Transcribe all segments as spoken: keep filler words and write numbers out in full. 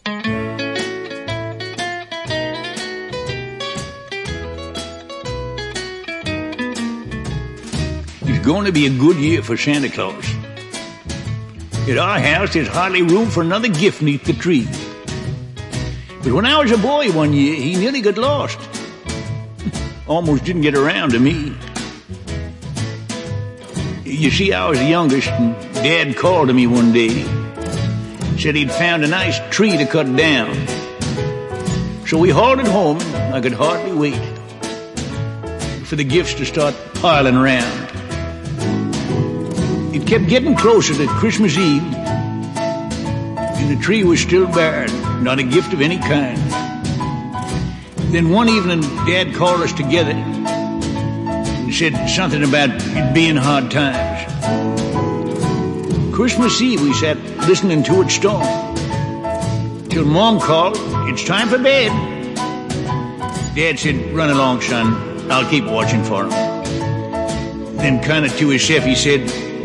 It's going to be a good year for Santa Claus. At our house, there's hardly room for another gift neath the tree. But when I was a boy one year, he nearly got lost. Almost didn't get around to me. You see, I was the youngest, and Dad called to me one day. Said he'd found a nice tree to cut down. So we hauled it home, and I could hardly wait for the gifts to start piling around. It kept getting closer to Christmas Eve, and the tree was still barren, not a gift of any kind. Then one evening, Dad called us together and said something about it being hard times. Christmas Eve, we sat listening to it storm, till Mom called, "It's time for bed." Dad said, "Run along, son. I'll keep watching for him." Then kind of to himself, he said,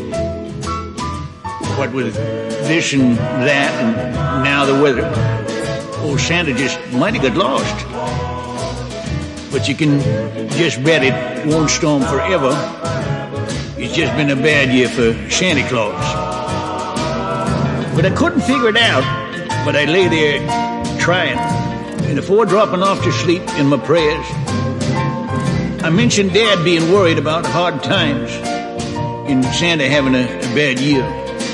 "What with this and that and now the weather, old Santa just might have got lost. But you can just bet it won't storm forever. It's just been a bad year for Santa Claus." But I couldn't figure it out, but I lay there trying. And before dropping off to sleep in my prayers, I mentioned Dad being worried about hard times and Santa having a, a bad year.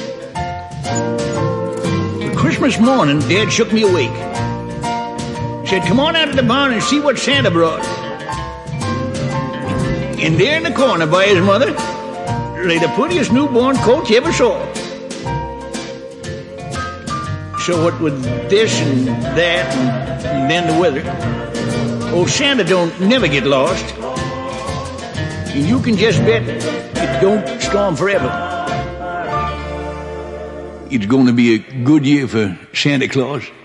But Christmas morning, Dad shook me awake. He said, "Come on out to the barn and see what Santa brought." And there in the corner by his mother lay the prettiest newborn coat you ever saw. So what with this and that and, and then the weather, old Santa don't never get lost. And you can just bet it don't storm forever. It's going to be a good year for Santa Claus.